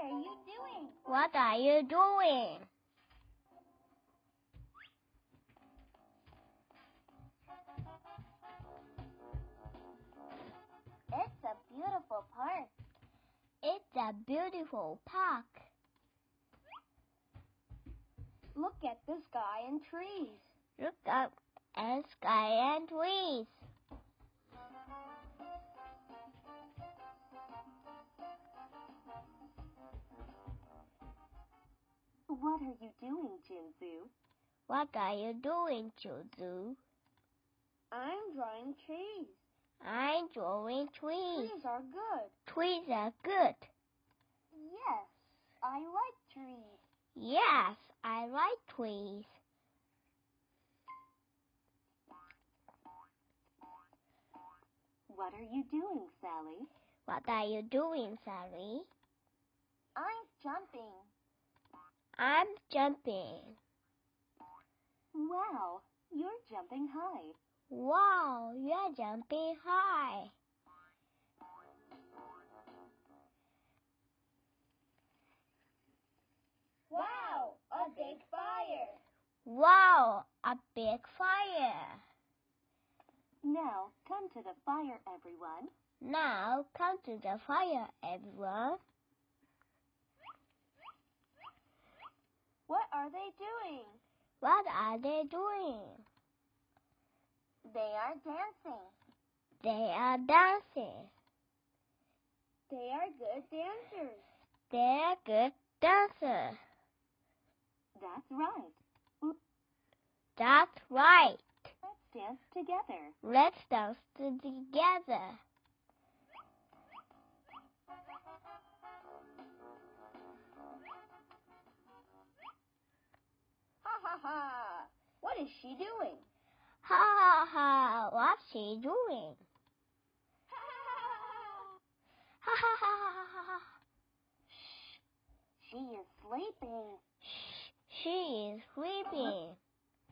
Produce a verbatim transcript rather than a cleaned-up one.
are you doing? What are you doing? It's a beautiful park. It's a beautiful park. Look at the sky and trees. Look up at sky and trees. What are you doing, Jinzu? What are you doing, Jinzu? I'm drawing trees. I'm drawing trees. Trees are good. Trees are good. Yes, I like trees. Yes, I like trees. What are you doing, Sally? What are you doing, Sally? I'm jumping. I'm jumping. Wow, you're jumping high. Wow, you're jumping high. Wow, a big fire. Wow, a big fire. Now, come to the fire, everyone. Now, come to the fire, everyone. What are they doing? What are they doing? They are dancing. They are dancing. They are good dancers. They are good dancers. That's right. That's right. Let's dance together. Let's dance together. Ha ha ha! What is she doing? Ha ha ha! What's she doing? Ha ha Ha ha ha ha ha! Shh! She is sleeping.